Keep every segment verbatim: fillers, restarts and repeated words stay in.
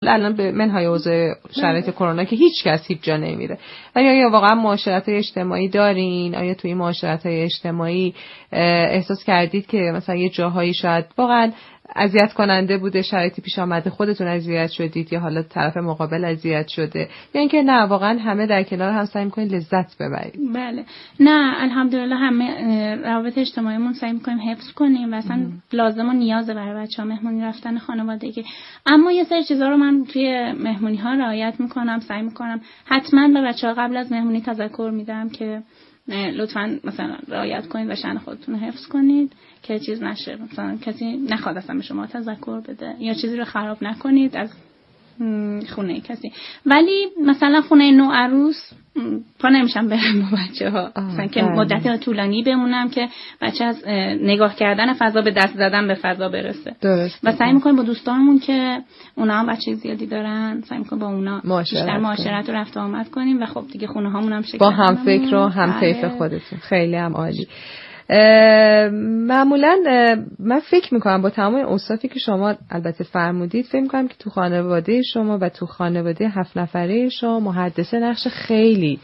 الان به منهای اوضاع شرایط کرونا که هیچ کس هیچ جا نمیره، ولی آیا واقعا معاشرت اجتماعی دارین؟ آیا توی معاشرت اجتماعی احساس کردید که مثلا یه جاهایی شاید واقعا اذیت کننده بوده، شرایطی پیش آمده خودتون اذیت شدید یا حالا طرف مقابل اذیت شده، یا اینکه نه واقعا همه در کنار هم سعی می‌کنید لذت ببرید؟ بله نه الحمدلله همه روابط اجتماعیمون سعی می‌کنیم حفظ کنیم و اصلا لازم و نیازه برای بچه‌ها مهمونی رفتن خانوادگی. اما یه سری چیزا رو من توی مهمونی‌ها رعایت می‌کنم، سعی می‌کنم حتما به بچه‌ها قبل از مهمونی تذکر میدم که لطفاً مثلا رعایت کنید و شأن خودتون رو حفظ کنید که چیز نشه، مثلا کسی نخواد اصلا به شما تذکر بده یا چیزی رو خراب نکنید از خونه کسی. ولی مثلا خونه نو عروس پا نمیشم برم با بچه ها مثلا که مدت طولانی بمونم که بچه از نگاه کردن فضا به دست زدن به فضا برسه. درست. و سعی میکنیم با دوستانمون که اونا هم بچه زیادی دارن سعی میکنیم با اونا بیشتر معاشرت و رفت و آمد کنیم و خب دیگه خونه هامون هم شکل با هم فکر و هم طیف خودتون. خیلی هم عالی. معمولا من فکر میکنم با تمام اوصافی که شما البته فرمودید، فکر میکنم که تو خانواده شما و تو خانواده هفت نفره شما محدثه نقش خیلی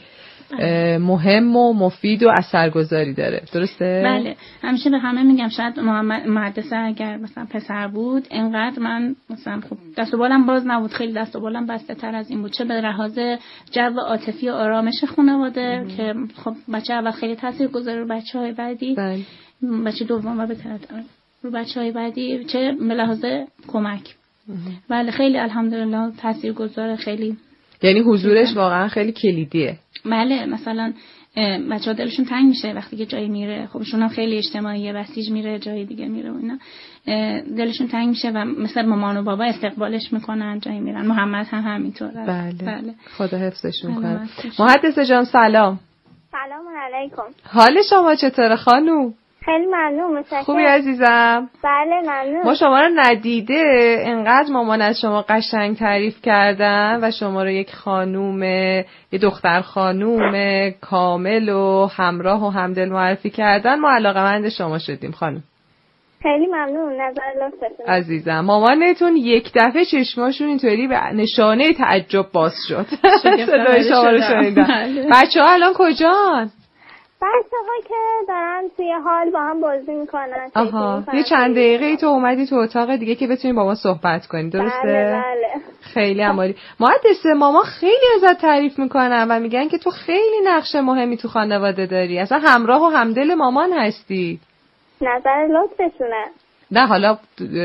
مهم و مفید و اثرگذاری داره، درسته؟ بله همیشه به همه میگم شاید محدثه اگر مثلا پسر بود اینقدر من مثلا خب دست و بالم باز نبود، خیلی دست و بالم بسته تر از این بود، چه به لحاظ جو عاطفی و آرامش خانواده ام. که خب بچه اول خیلی تاثیر گذاره رو بچه‌های بعدی، بله. بچه دوم و به رو بچه‌های بعدی، چه به لحاظ کمک بله خیلی الحمدلله تاثیر گذاره خیلی، یعنی حضورش خیلی. واقعا خیلی کلیدیه. بله مثلا بچه‌ها دلشون تنگ میشه وقتی که جایی میره، خب ایشون هم خیلی اجتماعیه، بسیج میره جای دیگه میره و اینا دلشون تنگ میشه و مثلا مامان و بابا استقبالش میکنن جایی میرن. محمد هم همینطوره. بله. بله خدا حفظشون کنه. محدثه جان سلام. سلام علیکم. حال شما چطوره خانوم؟ خیلی ممنون. متشکرم. خوبی عزیزم؟ بله ممنون. ما شما رو ندیده انقدر مامان از شما قشنگ تعریف کردن و شما رو یک خانوم، یه دختر خانوم کامل و همراه و همدل معرفی کردن، ما علاقه‌مند شما شدیم خانم. خیلی ممنون نظر لطفتون عزیزم. مامانتون یک دفعه چشماشون اینطوری به نشانه تعجب باز شد صدای شما رو شنیدن. بچه‌ها الان کجان؟ بچه‌ها که دارن توی حال با هم بازی میکنن. آها یه چند دقیقه ای تو اومدی تو اتاق دیگه که بتونیم با ما صحبت کنیم، درسته؟ بله بله. خیلی عالی. محدثه ماما خیلی ازت تعریف میکنن و میگن که تو خیلی نقش مهمی تو خانواده داری، اصلا همراه و همدل مامان هستی. نظر لطفتونه. نه حالا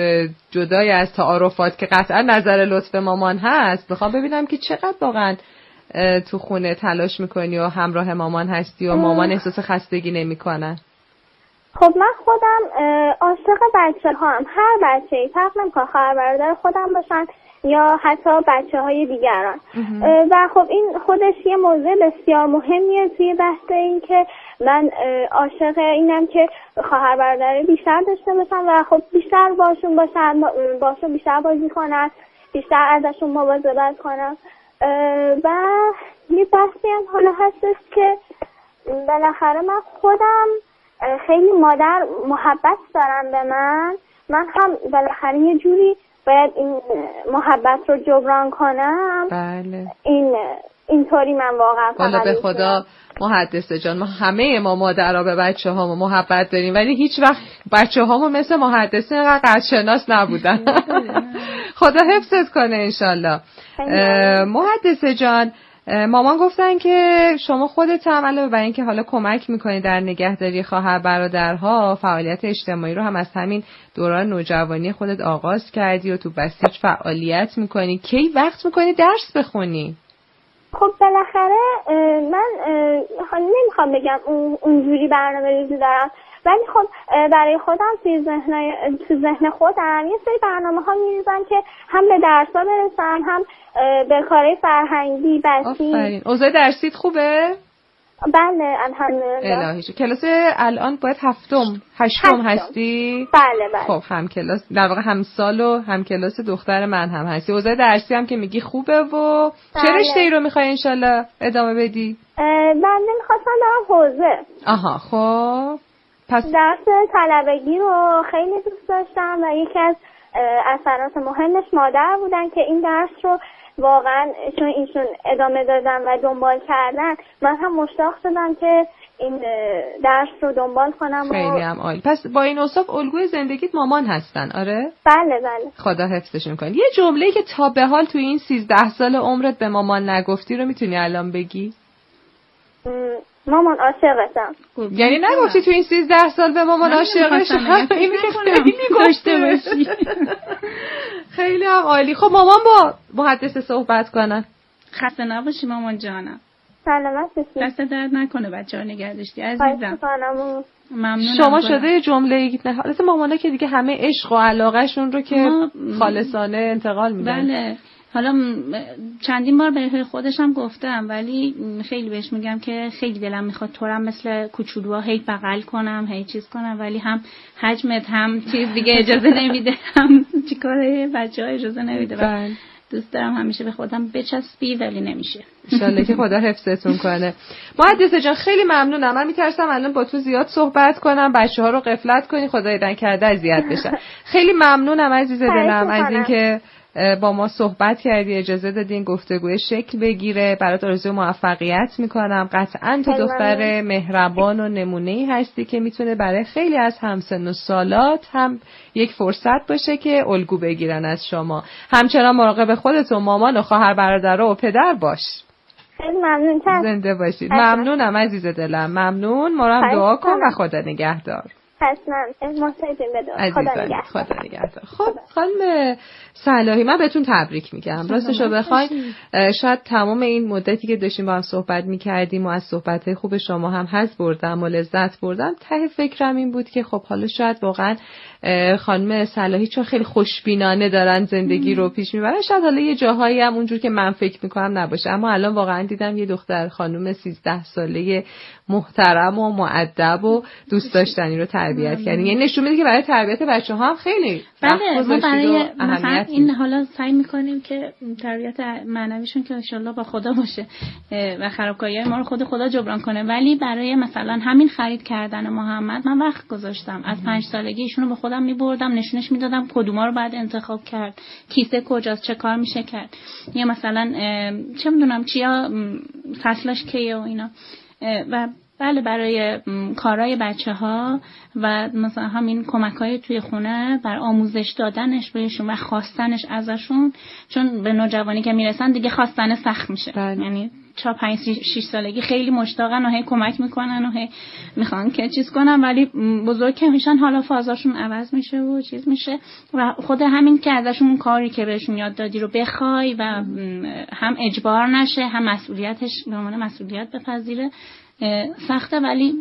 جدای از تعارفات که قطعا نظر لطف مامان هست، میخوام ببینم که چقدر واقعا تو خونه تلاش میکنی و همراه مامان هستی و مامان احساس خستگی نمیکنن. خب من خودم عاشق بچه هم، هر بچه ای فرق نمیکنه خواهر برادر خودم باشن یا حتی بچه های دیگران و خب این خودش یه موضوع بسیار مهمیه توی بحث این که من عاشق اینم که خواهر برادر بیشتر داشته باشم و خب بیشتر باشون باشن، باشون بیشتر بازی کنن، بیشتر ازشون مواظبت کنم و یه بحثی هم حالا هستش که بالاخره من خودم خیلی مادر محبت دارم به من، من هم بالاخره یه جوری باید این محبت رو جبران کنم. بله. این اینطوری من واقعا والا به خدا محدثه جان ما همه ما مادرها به بچه ها محبت داریم ولی هیچ وقت بچه هامون مثل محدثه اینقدر قدرشناس نبودن. خدا حفظت کنه انشالله. محدثه جان مامان گفتن که شما خودت هم علاوه بر این که حالا کمک میکنی در نگهداری خواهر برادرها، فعالیت اجتماعی رو هم از همین دوران نوجوانی خودت آغاز کردی و تو بسیج فعالیت میکنی. کی وقت میکنی درس بخونی؟ خب بالاخره من نمیخوام بگم اونجوری برنامه‌ریزی دارم ولی خب برای خودم توی ذهن تو ذهن خودم یه سری برنامه‌ها می‌ریزم که هم به درس‌ها برسم هم به کارهای فرهنگی بسیج. آفرین. اوضاع درسیت خوبه؟ بله الحمدلله. الهی شکر. کلاس الان باید هفتم هشتم هستی؟ بله بله. خب هم کلاس در واقع هم سال و هم کلاس دختر من هم هستی. اوضاع درسی هم که میگی خوبه و بله. چه رشته‌ای رو می‌خوای انشالله ادامه بدی؟ بنده می‌خواستم برم حوزه. آها خب پس درس طلبگی رو خیلی دوست داشتم و یکی از اثرات مهمش مادر بودن که این درس رو واقعا چون ایشون ادامه دادن و دنبال کردن، من هم مشتاق شدم که این درس رو دنبال کنم. خیلی هم عالی. پس با این اوصاف الگوی زندگیت مامان هستن؟ آره؟ بله بله. خدا حفظشون کنه. یه جمله‌ای که تا به حال توی این سیزده سال عمرت به مامان نگفتی رو میتونی الان بگی؟ مامان عاشقتم. یعنی نگفتی تو این سیزده سال به مامان عاشقشم؟ اینی که خیلی گفته باشی. خیلی هم عالی. خب مامان با محدثه صحبت کنن. خسته نباشی مامان جانم. سلامت باشی. دست درد نکنه بچه‌ها نگه داشتی عزیزم. ممنونم. شما شده یه جمله‌ای نه حالت مامانا که دیگه همه عشق و علاقه‌شون رو که خالصانه انتقال میدن. بله. حالا چندین بار به خودش هم گفتم ولی خیلی بهش میگم که خیلی دلم میخواد تو هم مثل کوچولوها هی بغل کنم هی چیز کنم، ولی هم حجمت هم چیز دیگه اجازه نمیده، هم چیکاره بچه‌ها اجازه نمیده. بله. دوست دارم همیشه به خودم بچسبی ولی نمیشه. ان شاءالله که خدا حفظتون کنه. محدثه جان خیلی ممنونم. من میترسم الان با تو زیاد صحبت کنم، بچه‌ها رو غفلت کنی، خدای دن کرده اذیت بشن. خیلی ممنونم عزیز دلم از اینکه با ما صحبت کردی، اجازه دادین گفتگوی شکل بگیره. برات آرزوی موفقیت میکنم. قطعاً تو دختر مهربان و نمونه‌ای هستی که میتونه برای خیلی از همسن و سالات هم یک فرصت باشه که الگو بگیرن از شما. همچنان مراقب خودت و مامان و خواهر برادر و پدر باش. خیلی ممنون. زنده باشید. ممنونم عزیز دلم. ممنون. ما رو دعا کن و خدا نگهدار. حتما محتاجیم به دعا. خدا نگهدار. خدا نگهدار. خب خانم صلاحی من بهتون تبریک میگم. راستشو بخواین شاید تمام این مدتی که داشتیم با هم صحبت میکردیم و از صحبت‌های خوب شما هم حظ بردم و لذت بردم، ته فکرم این بود که خب حالا شاید واقعا خانم صلاحی چون خیلی خوشبینانه دارن زندگی رو پیش میبرن، شاید حالا یه جاهایی هم اونجور که من فکر میکنم نباشه، اما الان واقعا دیدم یه دختر خانم سیزده ساله محترم و مؤدب و دوست داشتنی رو تربیت کردین. یعنی نشون میده که برای تربیت بچه‌ها هم خیلی بله ما برای مثلا این حالا سعی میکنیم که تربیت معنویشون که ان شاءالله با خدا باشه و خرابکاری‌های ما رو خود خدا جبران کنه، ولی برای مثلا همین خرید کردن محمد من وقت گذاشتم. از پنج سالگی ایشونو به خودم میبردم نشونش میدادم کدوما رو باید انتخاب کرد، کیسه کجاست، چه کار میشه کرد، یا مثلا چه میدونم چیا فصلش کیه و اینا. و بله برای کارهای بچه ها و مثلا همین کمک‌های توی خونه بر آموزش دادنش بهشون و خواستنش ازشون، چون به نوجوانی که میرسن دیگه خواستن سخت میشه. بله. یعنی چهار پنج شش سالگی خیلی مشتاقن و هی کمک میکنن و هی میخوان که چیز کنن، ولی بزرگ که میشن حالا فازاشون عوض میشه و چیز میشه و خود همین که ازشون کاری که بهشون یاد دادی رو بخوای و هم اجبار نشه هم مسئولیتش به عنوان مسئولیت بپذیره سخته، ولی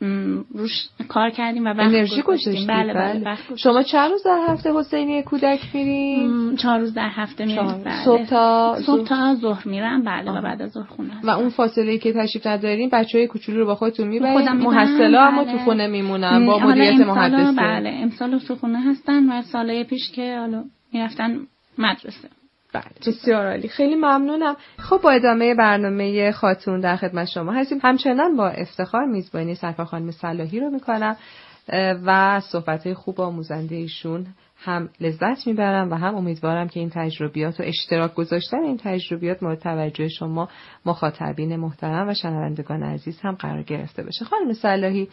روش کار کردیم و وقت انرژی گذاشتیم. بله بله, بله. شما چند روز در هفته حسینی کودک میرین؟ چهار روز در هفته میرم. بله. صبح تا صبح تا ظهر میرم. بله. آه. و بعد از ظهر خونه هستم. و اون فاصله‌ای که تشریف ندارین بچهای کوچولو رو با خودتون میبرین؟ محصلا هم تو خونه میمونن با مدیریت محدثه؟ بله امسال تو خونه هستن و سالهای پیش که حالا میرفتن مدرسه. بله بسیار عالی، خیلی ممنونم. خب با ادامه برنامه خاتون در خدمت شما هستیم. همچنان با افتخار میزبانی سرکار خانم صلاحی رو میکنم و صحبت‌های خوب آموزنده ایشون هم لذت میبرم و هم امیدوارم که این تجربیات و اشتراک گذاشتن این تجربیات مورد توجه شما مخاطبین محترم و شنوندگان عزیز هم قرار گرفته باشه. خانم صلاحی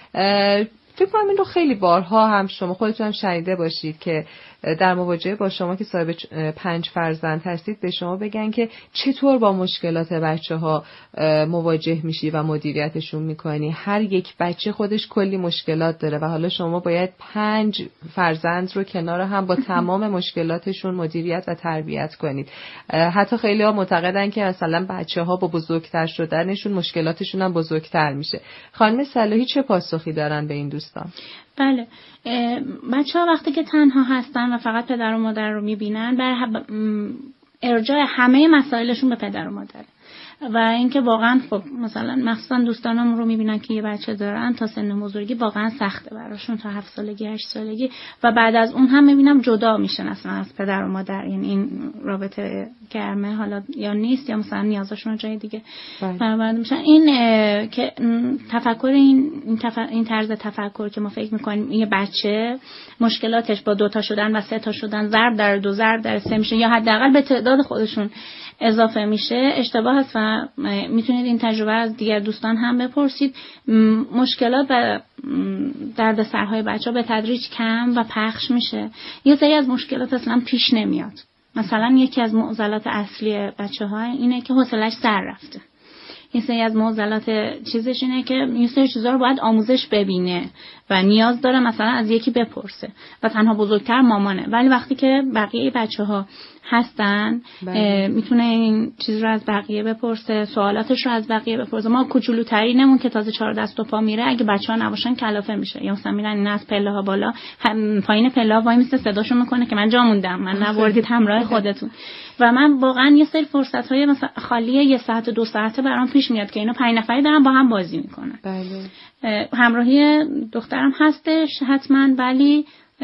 فکر کنم این رو خیلی بارها هم شما خودتون هم شنیده باشید که در مواجهه با شما که صاحب پنج فرزند هستید به شما بگن که چطور با مشکلات بچه ها مواجه میشی و مدیریتشون میکنی. هر یک بچه خودش کلی مشکلات داره و حالا شما باید پنج فرزند رو کنار هم با تمام مشکلاتشون مدیریت و تربیت کنید. حتی خیلی ها معتقدن که مثلا بچه ها با بزرگتر شدنشون مشکلاتشون هم بزرگتر میشه. خانم صلاحی چه پاسخی دارن به این دوستان؟ بله بچه ها وقتی که تنها هستن و فقط پدر و مادر رو میبینن برای ارجاع همه مسائلشون به پدر و مادره و اینکه واقعا خب مثلا مخصوصا دوستانم رو میبینن که یه بچه دارن تا سن بزرگی واقعا سخته براشون تا هفت سالگی هشت سالگی و بعد از اون هم میبینم جدا میشن اصلا از پدر و مادر، یعنی این رابطه گرمه حالا یا نیست یا مثلا نیازشون رو جای دیگه برآورده میشن. این که تفکر این این, تف... این طرز تفکر که ما فکر میکنیم یه بچه مشکلاتش با دو تا شدن و سه تا شدن ضرب در دو ضرب در سه میشه یا حداقل به تعداد خودشون اضافه میشه اشتباه است و میتونید این تجربه از دیگر دوستان هم بپرسید. مشکلات و دردسرهای بچه‌ها به تدریج کم و پخش میشه. یه سری از مشکلات اصلا پیش نمیاد. مثلا یکی از معضلات اصلی بچه‌ها اینه که حوصله‌اش سر رفته. یه سری از معضلات چیزش اینه که یه سری چیزا رو باید آموزش ببینه و نیاز داره مثلا از یکی بپرسه و تنها بزرگتر مامانه، ولی وقتی که بقیه بچه‌ها هستن میتونه این چیز رو از بقیه بپرسه، سوالاتش رو از بقیه بپرسه. ما کوچولوترینمون که تازه چهار دست و پا میره اگه بچه‌ها نباشن کلافه میشه، یا مثلا میرن این از پله ها بالا پایین پله ها وای میسته صداشو میکنه که من جا موندم، من نبردید همراه خودتون. و من واقعا یه سری فرصت‌های مثلا خالی یه ساعت و دو ساعته برام پیش میاد که اینا پنج نفری دارن با هم بازی میکنن. بله. همراهی دخترم هستش حتما، ولی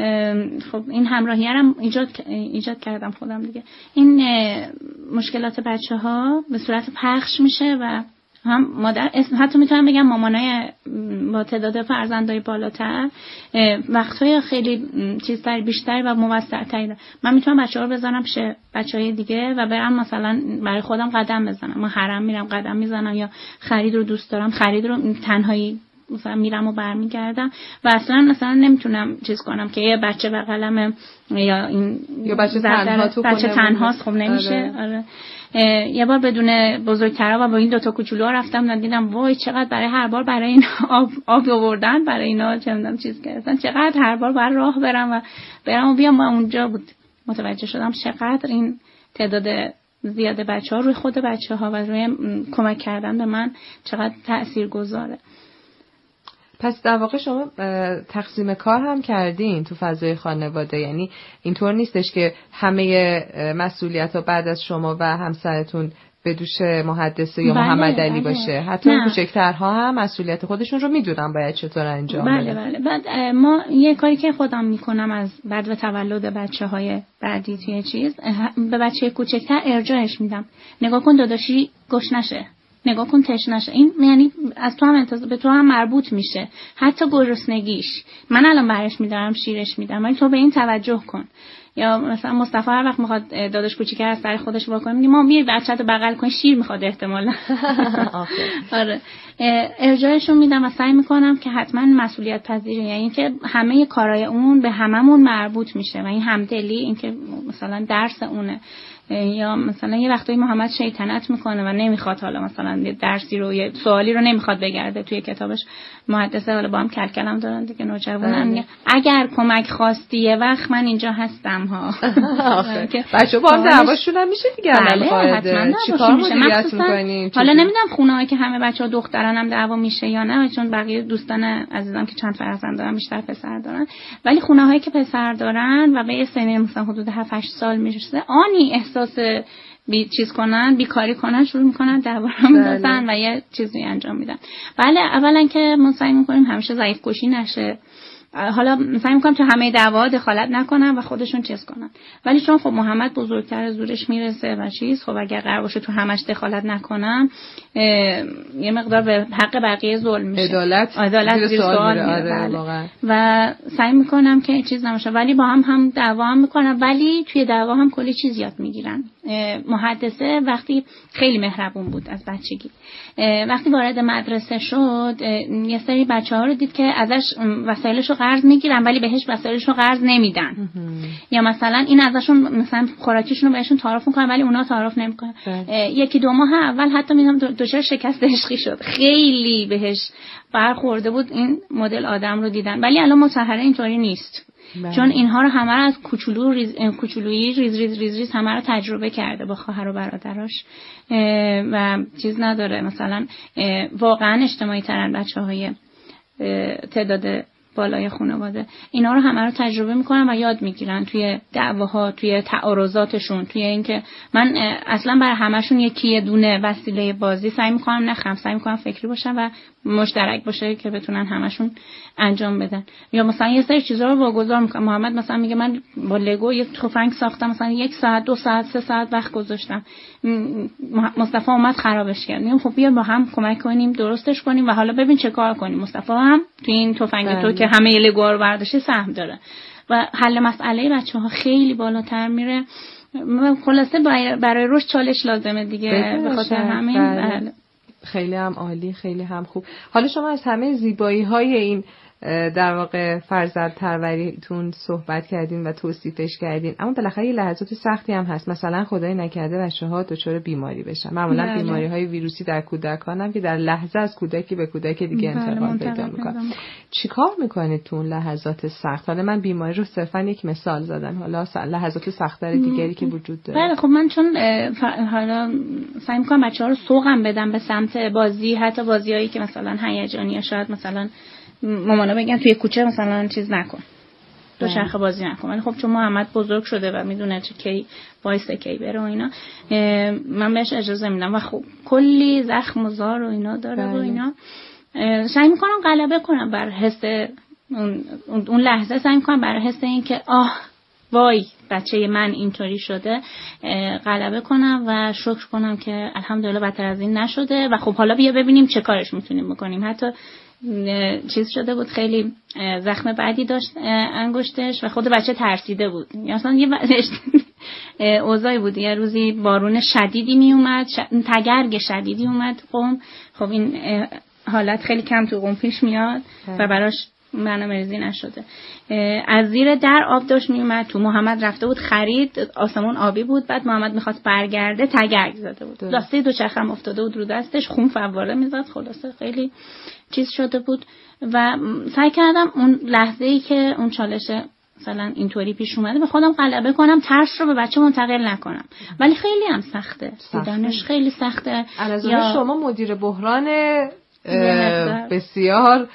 خب این همراهی رو ایجاد ایجاد کردم خودم دیگه. این مشکلات بچه‌ها به صورت پخش میشه و هم مادر، حتی میتونم بگم مامانای با تعداد فرزندای بالاتر وقتهای خیلی چیزتر بیشتر و موثرتری دارن. من میتونم بچه‌ها رو بزنم پیش بچهای دیگه و برم مثلا برای خودم قدم بزنم. من حرم میرم قدم میزنم، یا خرید رو دوست دارم خرید رو تنهایی مثلا میرم و برمیگردم و اصلا مثلا نمیتونم چیز کنم که یه بچه بغلمه یا این یا بچه تنها تو بچه تنهاست، خب نمیشه. آره, آره. یه بار بدون بزرگترا و با این دوتا کوچولوها رفتم و دیدم وای چقدر برای هر بار برای این آب آب آوردن برای اینا چه میدونم چیز کردن، چقدر هر بار باید راه برم و برم و بیام. و اونجا بود متوجه شدم چقدر این تعداد زیاد بچه‌ها روی خود بچه‌ها و روی کمک کردن به من چقدر تاثیرگذاره. پس در واقع شما تقسیم کار هم کردین تو فضای خانواده، یعنی اینطور نیستش که همه مسئولیت‌ها بعد از شما و همسرتون به دوش محدثه یا بله، محمد علی بله. باشه. حتی اون کوچکترها هم مسئولیت خودشون رو میدونن باید چطور انجام بله بدن. بله. بعد ما یه کاری که خودم میکنم از بعد و تولد بچه‌های بعدی توی چیز به بچه کوچکتر ارجاعش میدم. نگاه کن داداشی گوش نشه، نگاه کن تش نشه. این یعنی از تو هم انتظار به تو هم مربوط میشه، حتی گرسنگیش. من الان برش میدارم شیرش میدم ولی تو به این توجه کن. یا مثلا مصطفی هر وقت میخواد داداش کوچیکه از سر خودش واکنه میگه مام بیا بچه‌تو بغل کن، شیر میخواد احتمالاً. آره ارجاعشو میدم و سعی میکنم که حتما مسئولیت پذیره، یعنی اینکه همه کارهای اون به هممون مربوط میشه و این همدلی، اینکه مثلا درس اونه یا مثلا یه وقتایی محمد شیطنت میکنه و نمیخواد حالا مثلا یه درسی رو یه سوالی رو نمیخواد بگرده توی کتابش. محدثه حالا با هم کلکلم دارن دیگه نوجوانن میگه اگر کمک خواستی یه وقت من اینجا هستم ها. بچه‌ها با هم دعواشون هم میشه دیگه. بله حتما چیکار مدیریت میکنین؟ حالا نمیدونم خونه‌ای که همه بچه‌ها دختران هم دعوا میشه یا نه، چون بقیه دوستان عزیزم که چند فرزند دارن بیشتر پسر دارن، ولی خونه‌هایی که پسر دارن و به سن مثلا حدود هفت هشت سال میرسه آنی احساس بی چیز کنن بیکاری کنن شروع میکنن دعوا رو میندازن و یه چیزی انجام میدن. بله اولا که ما سعی میکنیم همیشه ضعیف کشی نشه، حالا سعی میکنم تو همه دعوا دخالت نکنم و خودشون چیز کنن، ولی چون خب محمد بزرگتر زورش میرسه و چیز، خب اگر قرار باشه تو همش دخالت نکنم یه مقدار به حق بقیه ظلم میشه، عدالت عدالت زیر سوال میره. و سعی میکنم که چیز نمیشه، ولی با هم هم دعوا هم میکنم، ولی توی دعوا هم کلی چیز یاد میگیرن. محدثه وقتی خیلی مهربون بود از بچگی، وقتی وارد مدرسه شد یه سری بچه‌ها رو دید که ازش وسایلشو قرض میگیرن ولی بهش وسایلشو قرض نمیدن، یا مثلا این ازشون مثلا خوراکیشون رو بهشون تعارف میکنن ولی اونا تعارف نمیکنن. یکی دو ماه اول حتی میگم دچار شکست عشقی شد، خیلی بهش برخورده بود این مدل آدم رو دیدن، ولی الان مطهره اینطوری نیست. بله. چون اینها رو همه رو از کوچولو ریز کوچولویی ریز ریز ریز ریز همه رو تجربه کرده با خواهر و برادراش و چیز نداره. مثلا واقعا اجتماعی ترن بچه‌های تعداد بالای خانواده. اینا رو همه رو تجربه میکنن و یاد میگیرن توی دعواها، توی تعارضاتشون، توی اینکه من اصلا برای همشون یکی دونه وسیله بازی سعی میکنم نخم، سعی میکنم فکری باشن و مشترک باشه که بتونن همشون انجام بدن. یا مثلا یه سری چیزا رو واگذار میکنم. محمد مثلا میگه من با لگو یک تفنگ ساختم، مثلا یک ساعت، دو ساعت، سه ساعت وقت گذاشتم. مصطفی اومد خرابش کرد. میگم خب بیا با هم کمک کنیم درستش کنیم و حالا ببین چه کار کنیم. مصطفی هم تو این تفنگ تو که همه لگو رو برداشته سهم داره و حل مسئله بچه‌ها خیلی بالاتر میره. خلاصه برای رشد چالش لازمه دیگه، به خاطر همین بله. خیلی هم عالی، خیلی هم خوب. حالا شما از همه زیبایی‌های این در واقع فرزند پروریتون صحبت کردین و توصیفش کردین، اما بالاخره یه لحظات سختی هم هست. مثلا خدای نکرده بچه‌ها دچار بیماری بشن، معمولا بیماری‌های ویروسی در کودکان هم که در لحظه از کودکی به کودک دیگه انتقال پیدا می‌کنه. چیکار می‌کنید تو اون لحظات سخت؟ حالا من بیماری رو صرفا یک مثال زدم، حالا لحظات سخت‌تر دیگری که وجود داره. بله خب من چون حالا سعی می‌کنم بچه‌ها رو سوقم بدم به سمت بازی، حتی بازیایی که مثلا هیجانیه، شاید مثلا مامانا بگن توی کوچه مثلا چیز نکن، دو چرخه بازی نکن، ولی خب چون محمد بزرگ شده و میدونه چه کی وایسه کی بره و اینا، من بهش اجازه میدم و خب کلی زخم و زار و اینا داره و اینا. سعی میکنم غلبه کنم بر حس اون, اون لحظه، سعی میکنم بر حس این که آه وای بچه من اینطوری شده غلبه کنم و شکر کنم که الحمدلله بدتر از این نشده و خب حالا بیا ببینیم چه کارش میتونیم بکنیم. حتی چیز شده بود، خیلی زخم بعدی داشت انگشتش و خود بچه ترسیده بود. اصلا یه اوضاعی بود، یه روزی بارون شدیدی می اومد، تگرگ شدیدی اومد قم. خب این حالت خیلی کم تو قم پیش میاد و براش برنامه‌ریزی نشده. از زیر در آب داشت می اومد تو. محمد رفته بود خرید، آسمون آبی بود، بعد محمد میخواست برگرده، تگرگ زده بود، لاسته دو چرخم افتاده بود رو دستش، خون فواره میزد. خلاصه خیلی چیز شده بود و سعی کردم اون لحظه‌ای که اون چالش مثلا اینطوری پیش اومده به خودم غلبه کنم، ترس رو به بچه منتقل نکنم. ولی خیلی هم سخته، دیدنش خیلی سخته. از یا شما مدیر بحران بسیار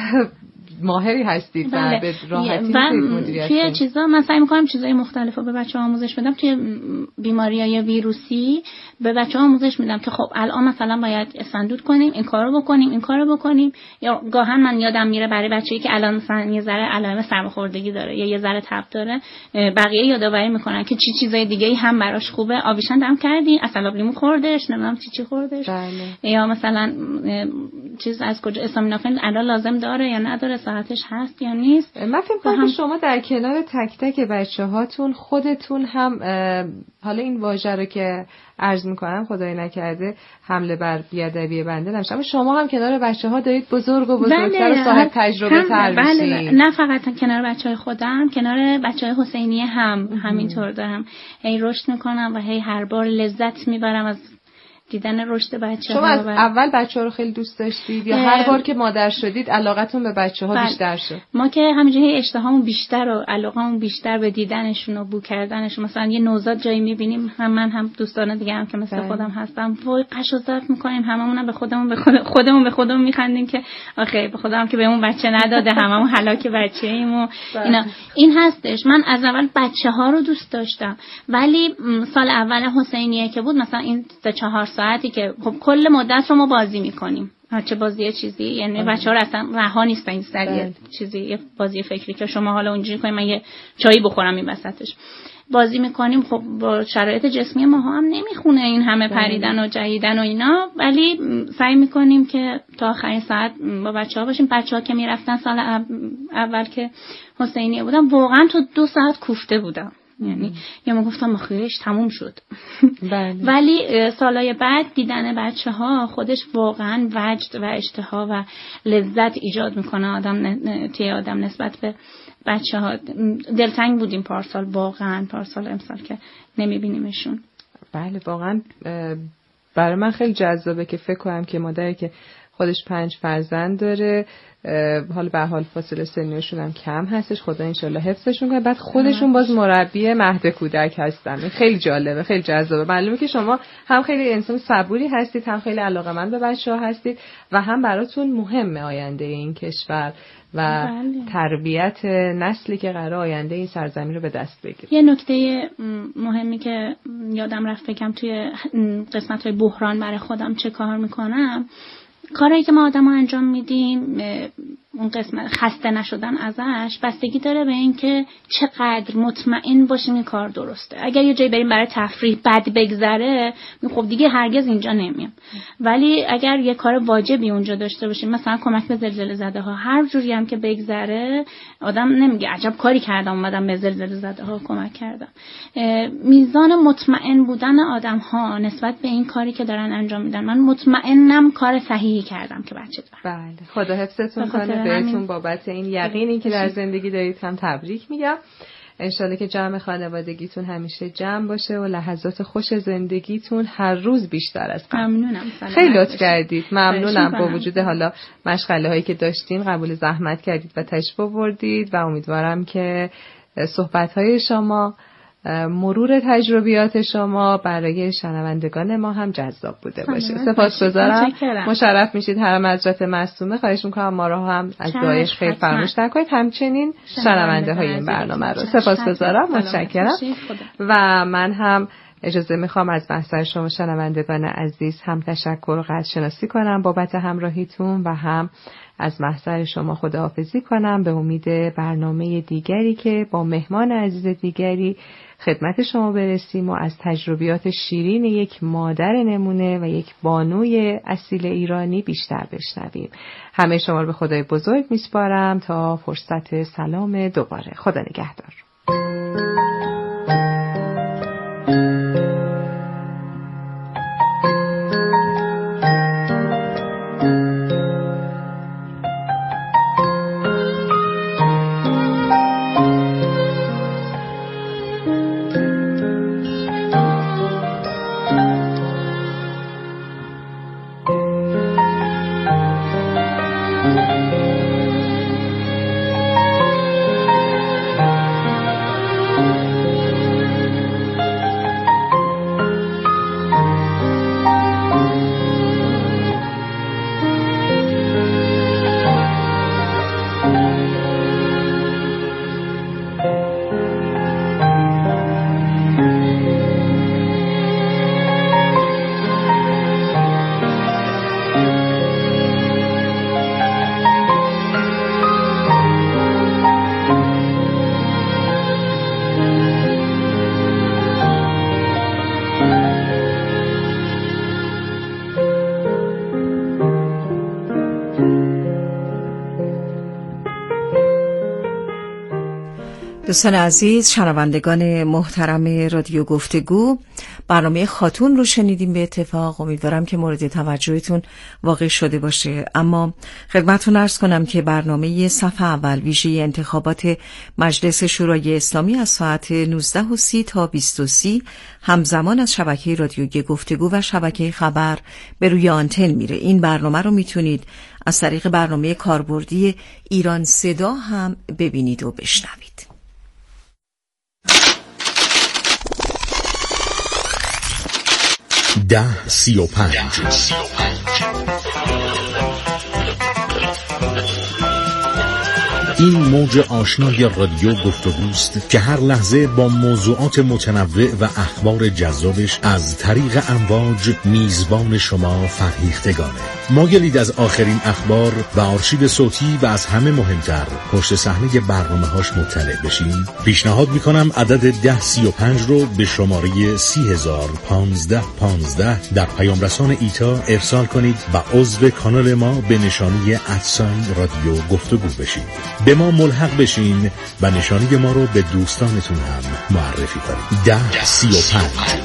ماهری هستید و به راحتی مدیریت توی چیزا من سعی می‌کنم چیزای مختلف رو به بچه‌ها آموزش بدم. توی بیماری‌های ویروسی به بچه‌ها آموزش میدم که خب الان مثلا باید اسفندود کنیم، این کارو بکنیم، این کارو بکنیم. یا گاهن من یادم میره برای بچه‌ای که الان مثلا یه ذره علائم سرماخوردگی داره یا یه ذره تب داره، بقیه یادآوری میکنن که چی چیزای دیگه‌ای هم براش خوبه. آبیشن دم کردین، عسل آب لیمو خوردش، نمیدونم چی چی خوردش. بله. یا مثلا چیز از کجا استامینوفن الان لازم داره یا نداره، ساعتش هست یا نیست. من فکر کنم شما در کنار تک تک بچه هاتون خودتون هم حالا این واژه رو که عرض میکنم خدای نکرده حمله بر بیادبی بنده نمیشه، اما شما هم کنار بچه ها دارید بزرگ و بزرگتر و صاحب تجربه تر بله، نه فقط کنار بچه های خودم، کنار بچه های حسینیه هم همینطور دارم هی رشد میکنم و هی هر بار لذت میبرم از دیدن رشد بچه‌ها. شما از اول بچه‌ها رو خیلی دوست داشتید یا هر بار که مادر شدید علاقتون به بچه‌ها بله. بیشتر شد؟ ما که همینجوری اشتهامون بیشتر و علاقمون بیشتر به دیدنشون و بو کردنشون. مثلا یه نوزاد جایی می‌بینیم، هم من هم دوستان دیگه هم که مثل بله. خودم هستم، وای قش و زرف می‌کنیم، هممون به خودمون به خود خودمون به خودمون می‌خندیم که آخه به خودم که بهمون بچه نداده، هممون هلاک بچه‌ایم و بله. اینا. این هستش. من از اول بچه‌ها رو دوست داشتم، ولی سال اول حسینیه که بود، مثلا این سه چهار ساعتی که خب کل مدت رو ما بازی میکنیم، هرچه بازی چیزی، یعنی بچه‌ها اصلا رها نیستن این سریع چیزی، یه بازی فکری که شما حالا اونجوری کنیم من یه چایی بخورم این وسطش بازی میکنیم. خب با شرایط جسمی ما هم نمیخونه این همه پریدن و جهیدن و اینا، ولی سعی میکنیم که تا آخرین ساعت با بچه‌ها باشیم. بچه‌ها که میرفتن سال اول که حسینیه بودم واقعا تو دو ساعت کوفته بودم، یعنی یا ما گفتم خیلیش تموم شد. بله. ولی سالهای بعد دیدن بچه ها خودش واقعا وجد و اشتها و لذت ایجاد میکنه آدم توی آدم نسبت به بچه ها. دلتنگ بودیم پارسال، واقعا پارسال امسال که نمیبینیمشون. بله واقعا برای من خیلی جذابه که فکر کنم که مادری که خودش پنج فرزند داره، حالا به حال فاصله سنیشون هم کم هستش، خدا انشالله حفظشون کنه. بعد خودشون باز مربی مهد کودک هستن. خیلی جالبه، خیلی جذابه. معلومه که شما هم خیلی انسان صبوری هستید، هم خیلی علاقه‌مند به بچه‌ها هستید و هم براتون مهمه آینده این کشور و بله. تربیت نسلی که قراره آینده این سرزمین رو به دست بگیره. یه نکته مهمی که یادم رفت بگم توی قسمت‌های بحران برای خودم چه کار میکنم، کاری که ما آدم ها انجام میدیم، اون قسمت خسته نشدن ازش بستگی داره به این که چقدر مطمئن باشیم این کار درسته. اگر یه جایی بریم برای تفریح بد بگذره، خب دیگه هرگز اینجا نمیم. ولی اگر یه کار واجبی اونجا داشته باشیم، مثلا کمک به زلزله زده ها، هر جوری هم که بگذره آدم نمیگه عجب کاری کردم اومدم به زلزله زده ها کمک کردم. میزان مطمئن بودن آدم ها نسبت به این کاری که دارن انجام میدن، من مطمئنم کار صحیحی کردم که بچه دارم. بله، خدا حفظتون کنه. بهتون بابت این یقینی که در زندگی دارید هم تبریک میگم. انشالله که جمع خانوادگیتون همیشه جمع باشه و لحظات خوش زندگیتون هر روز بیشتر از قبل. ممنونم. خیلی لطف کردید. ممنونم با وجود حالا مشغله هایی که داشتین قبول زحمت کردید و تشریف آوردید و امیدوارم که صحبت های شما، مرور تجربیات شما برای شنوندگان ما هم جذاب بوده باشه. سپاسگزارم. مشرف میشید. حرم حضرت معصومه. خواهش میکنم ما رو هم از دعای خیر فراموش نکنید، همچنین شنونده های این برنامه رو. سپاسگزارم. متشکرم. و من هم اجازه میخوام از محضر شما شنوندگان عزیز هم تشکر و قدرشناسی کنم بابت همراهیتون و هم از محضر شما خداحافظی کنم به امید برنامه دیگری که با مهمان عزیز دیگری خدمت شما برسیم و از تجربیات شیرین یک مادر نمونه و یک بانوی اصیل ایرانی بیشتر بشنویم. همه شما رو به خدای بزرگ میسپارم تا فرصت سلام دوباره. خدا نگهدار. دوستان عزیز، شنوندگان محترم رادیو گفتگو، برنامه خاتون رو شنیدیم به اتفاق. امیدوارم که مورد توجهتون واقع شده باشه. اما خدمتتون عرض کنم که برنامه صفحه اول ویژه انتخابات مجلس شورای اسلامی از ساعت نوزده و سی تا بیست و سی همزمان از شبکه رادیو گفتگو و شبکه خبر به روی آنتن میره. این برنامه رو میتونید از طریق برنامه کاربردی ایران صدا هم ببینید و بشنوید. ده سی و پنج این موج آشنای رادیو گفتگوست که هر لحظه با موضوعات متنوع و اخبار جذابش از طریق امواج میزبان شما فرهیختگانه. مایلید از آخرین اخبار و آرشیو صوتی و از همه مهمتر پشت صحنه برنامه‌هاش مطلع بشین؟ پیشنهاد میکنم عدد ده سی و پنج رو به شماره سی هزار پانزده پانزده در پیام رسان ایتا ارسال کنید و عضو کانال ما به نشانی ادساین رادیو گفتگو بشید. به ما ملحق بشین و نشانی ما رو به دوستانتون هم معرفی کنید. ده سی و پنج.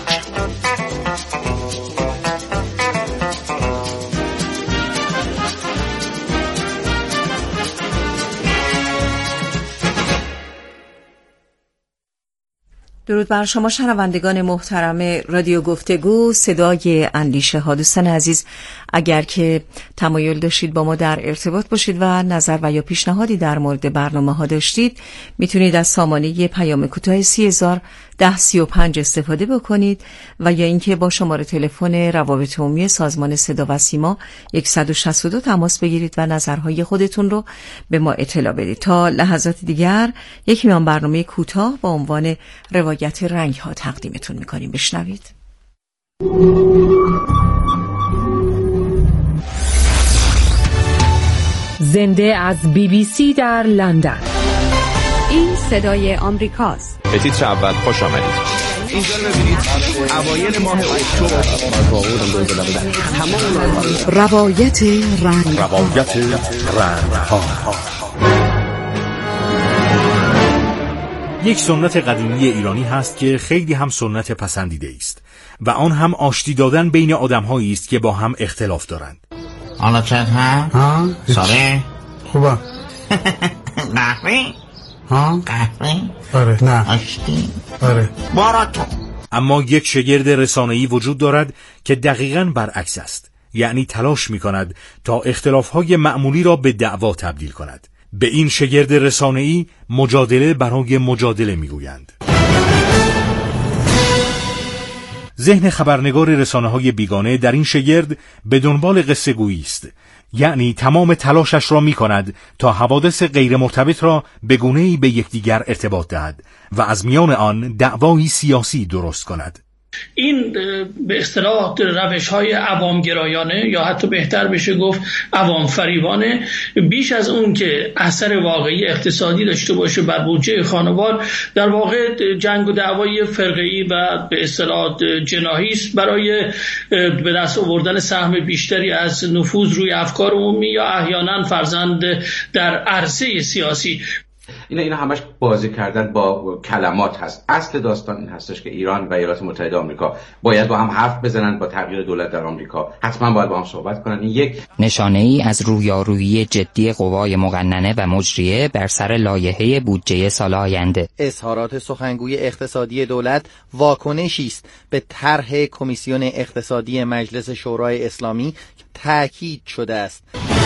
درود بر شما شنوندگان محترم رادیو گفتگو، صدای اندیشه ها. دوستان عزیز، اگر که تمایل داشتید با ما در ارتباط باشید و نظر و یا پیشنهادی در مورد برنامه ها داشتید، میتونید از سامانه پیام کوتاه سی هزار ده سی و پنج استفاده بکنید و یا اینکه با شماره تلفن روابط عمومی سازمان صدا و سیما صد و شصت و دو تماس بگیرید و نظرهای خودتون رو به ما اطلاع بدید. تا لحظات دیگر یک میان برنامه کوتاه با عنوان روایت رنگ ها تقدیمتون میکنیم. بشنوید. زنده از بی بی سی در لندن. این صدای آمریکاست. به تیتر اول خوش آمدید. اینجا ببینید اوایل ماه اکتبر روایت رنگ روایت رنگ ها. یک سنت قدیمی ایرانی هست که خیلی هم سنت پسندیده است و آن هم آشتی دادن بین آدم‌هایی است که با هم اختلاف دارند. حالا چه هم؟ ها؟ ساره؟ خوبه. قهوه؟ ها؟ قهوه؟ آره. نه. آشتی؟ آره. بارا تو. اما یک شگرد رسانه‌ای وجود دارد که دقیقاً برعکس است، یعنی تلاش می‌کند تا اختلاف‌های معمولی را به دعوا تبدیل کند. به این شگرد رسانه‌ای مجادله برای مجادله میگویند. ذهن خبرنگار رسانه‌های بیگانه در این شگرد به دنبال قصه گویی است، یعنی تمام تلاشش را می‌کند تا حوادث غیر مرتبط را به گونه‌ای به یکدیگر ارتباط دهد و از میان آن دعوایی سیاسی درست کند. این به اصطلاح روش‌های عوامگرایانه یا حتی بهتر بشه گفت عوام فریبانه، بیش از اون که اثر واقعی اقتصادی داشته باشه بر بودجه خانوار، در واقع جنگ و دعوای فرقه‌ای و به اصطلاح جناحی است برای به دست آوردن سهم بیشتری از نفوذ روی افکار عمومی یا احیانا فرزند در عرصه سیاسی. اینا اینا همش بازی کردن با کلمات هست. اصل داستان این هستش که ایران و ایالات متحده آمریکا باید با هم حرف بزنن. با تغییر دولت در آمریکا حتما باید با هم صحبت کنن. این یک نشانه ای از رویارویی جدی قوای مقننه و مجریه بر سر لایحه بودجه سال آینده. اظهارات سخنگوی اقتصادی دولت واکنشی است به طرح کمیسیون اقتصادی مجلس شورای اسلامی که تاکید شده است.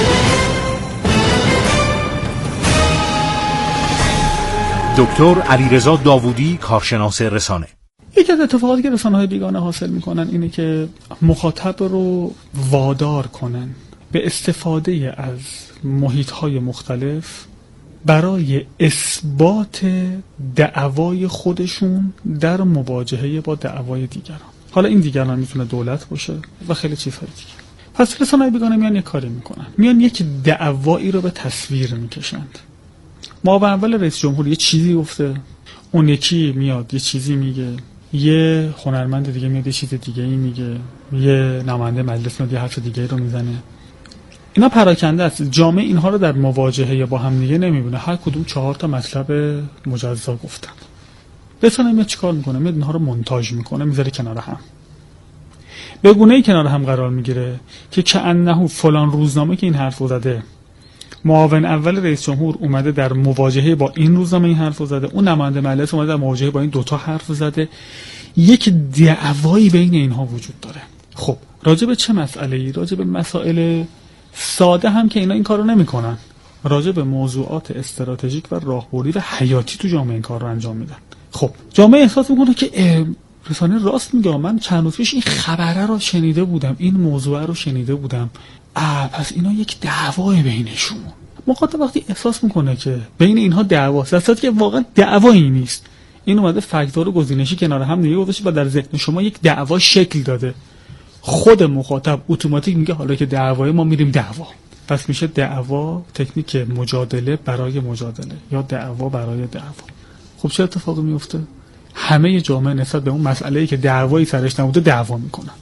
دکتر علیرضا داوودی، کارشناس رسانه. یکی از اتفاقاتی که رسانه‌های بیگانه حاصل میکنن اینه که مخاطب رو وادار کنن به استفاده از محیط‌های مختلف برای اثبات دعوای خودشون در مواجهه با دعوای دیگران. حالا این دیگران میتونه دولت باشه و خیلی چیزهای دیگه. پس رسانه‌های بیگانه میان یک کاری میکنن، میان یک دعوایی رو به تصویر میکشند. ما به اول رئیس جمهور یه چیزی گفته، اون یکی میاد یه چیزی میگه، یه هنرمند دیگه میاد یه چیز دیگه ای میگه، یه نماینده مجلس میاد یه حرف دیگه رو میزنه. اینا پراکنده است. جامعه اینها رو در مواجهه با هم دیگه نمیبینه. هر کدوم چهار تا مطلب مجزا گفتن. رسانه میاد چیکار میکنه؟ میاد اینها رو مونتاژ میکنه، میذاره کنار هم. به گونه‌ای کنار هم قرار میگیره که کأنه فلان روزنامه که این حرفو زده، معاون اول رئیس جمهور اومده در مواجهه با این روزنامه این حرف زده، اون نماینده مجلس اومده در مواجهه با این دوتا حرف زده، یک دعوایی بین اینها وجود داره. خب راجع به چه مسئله‌ای؟ راجع به مسائل ساده هم که اینا این کارو نمی‌کنن، راجع به موضوعات استراتژیک و راهبردی و حیاتی تو جامعه این کار رو انجام میدن. خب جامعه احساس میکنه که رسانه راست میگه، من چند روز پیش این خبره رو شنیده بودم، این موضوع رو شنیده بودم، آ پس اینا یک دعوای بینشون. مخاطب وقتی احساس میکنه که بین اینها دعواست، در صورتی که واقعا دعوایی نیست، این اومده فاکتور و گزینشی کنار هم دیگه گذاشته و در ذهن شما یک دعوا شکل داده، خود مخاطب اتوماتیک میگه حالا که دعوای ما میریم دعوا. پس میشه دعوا تکنیک مجادله برای مجادله یا دعوا برای دعوا. خب چه اتفاقی میفته؟ همه جامعه نسبت به اون مسئله‌ای که دعوایی سرش نبوده دعوا میکنن.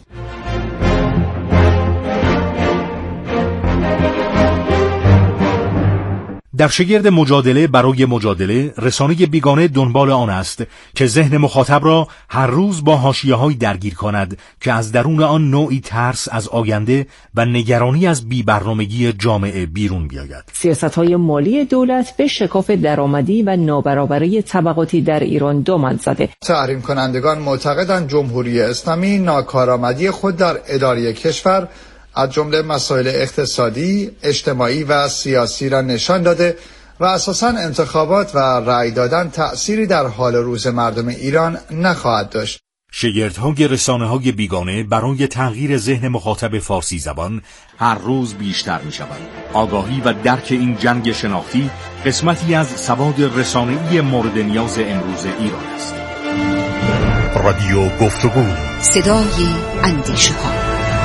در شگرد مجادله برای مجادله، رسانه بیگانه دنبال آن است که ذهن مخاطب را هر روز با حاشیه‌هایی درگیر کند که از درون آن نوعی ترس از آینده و نگرانی از بی‌برنامگی جامعه بیرون بیاید. سیاست‌های مالی دولت به شکاف درآمدی و نابرابری طبقاتی در ایران دامن زده. تحریم کنندگان معتقدند جمهوری اسلامی ناکارآمدی خود در اداره کشور از جمله مسائل اقتصادی، اجتماعی و سیاسی را نشان داده و اساساً انتخابات و رأی دادن تأثیری در حال روز مردم ایران نخواهد داشت. شگردهای رسانه‌های بیگانه برای تغییر ذهن مخاطب فارسی زبان هر روز بیشتر می‌شوند. آگاهی و درک این جنگ شناختی قسمتی از سواد رسانه‌ای مورد نیاز امروز ایران است. رادیو گفتگو، صدای اندیشه‌ها.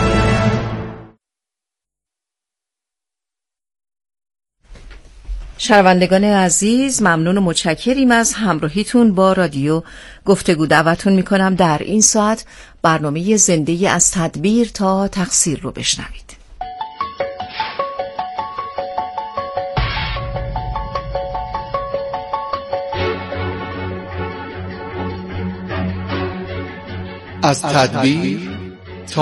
شنوندگان عزیز، ممنون و متشکریم از همراهیتون با رادیو گفتگو. دعوتتون میکنم در این ساعت برنامه زنده از تدبیر تا تقصیر رو بشنوید. از تدبیر